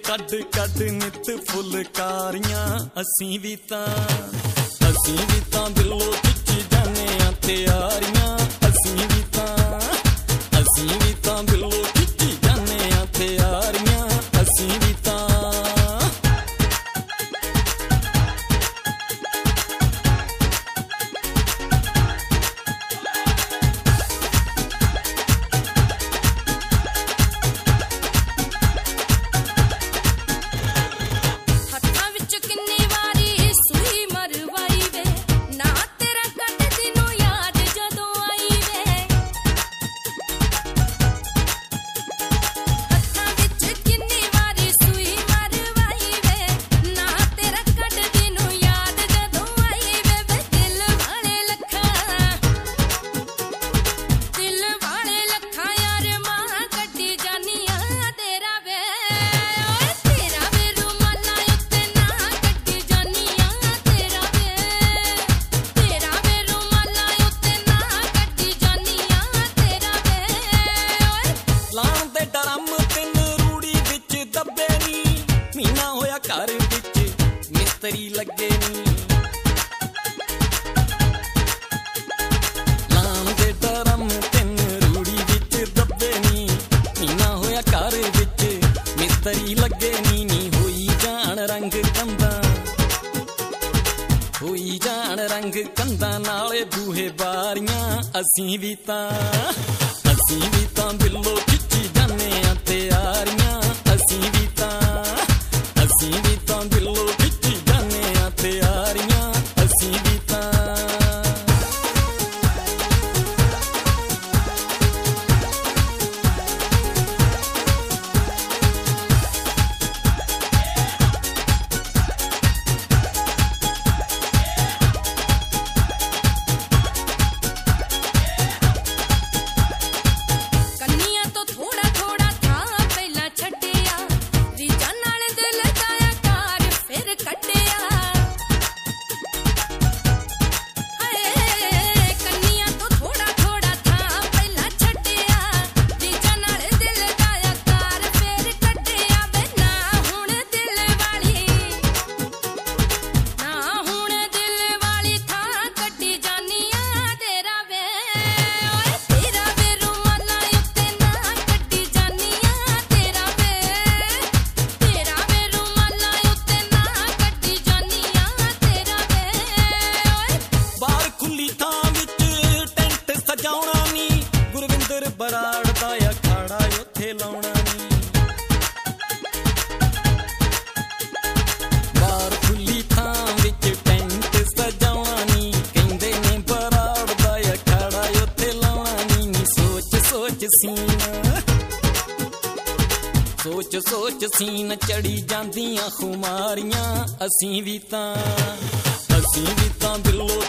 ਕੱਢ ਕੱਢ ਨਿਤ ਫੁਲਕਾਰੀਆਂ ਅਸੀਂ ਵੀ ਤਾਂ ਦਿਲੋਂ ਖਿੱਚੀ ਜਾਂਦੇ ਆ ਤਿਆਰੀਆਂ ਅਸੀਂ ਵੀ ਤਾਂ ਦਿਲੋਂ ਖਿੱਚੀ ਜਾਂਦੇ ਆ ਤਿਆਰੀਆਂ ਅਸੀਂ ਵੀ ਤਾਂ ਘਰ ਵਿੱਚ ਮਿਸਤਰੀ ਲੱਗੇ ਨੀ ਲਾਣ ਦੇ ਡਰਮ ਤਿੰਨ ਰੂੜੀ ਵਿੱਚ ਦੱਬੇ ਨੀ ਮਹੀਨਾ ਹੋਇਆ ਘਰ ਵਿੱਚ ਮਿਸਤਰੀ ਲੱਗੇ ਨੀ ਹੋਈ ਜਾਣ ਰੰਗ ਕੰਧਾਂ ਨਾਲੇ ਬੂਹੇ ਬਾਰੀਆਂ ਅਸੀਂ ਵੀ ਤਾਂ ਦਿਲੋਂ ਖਿੱਚੀ ਜਾਂਦੇ ਆ ਤਿਆਰੀਆਂ ਅਸੀਂ ਵੀ ਤਾਂ ਦਿਲੋਂ ਖਿੱਚੀ ਜਾਂਦੇ ਆ ਤਿਆਰੀਆਂ ਅਸੀਂ ਵੀ ਤਾਂ ਬਰਾੜ ਦਾ ਅਖਾੜਾ ਉੱਥੇ ਲਾਉਣਾ ਨੀ ਬਾਹਰ ਖੁੱਲੀ ਥਾਂ ਵਿੱਚ ਟੈਂਟ ਸਜਾਉਣਾ ਨੀ ਕਹਿੰਦੇ ਨੇ ਬਰਾੜ ਦਾ ਅਖਾੜਾ ਉੱਥੇ ਲਾਉਣਾ ਨੀ ਸੋਚ ਸੀਨ ਚੜੀ ਜਾਂਦੀਆਂ ਖੁਮਾਰੀਆਂ ਅਸੀਂ ਵੀ ਤਾਂ ਦਿਲੋਂ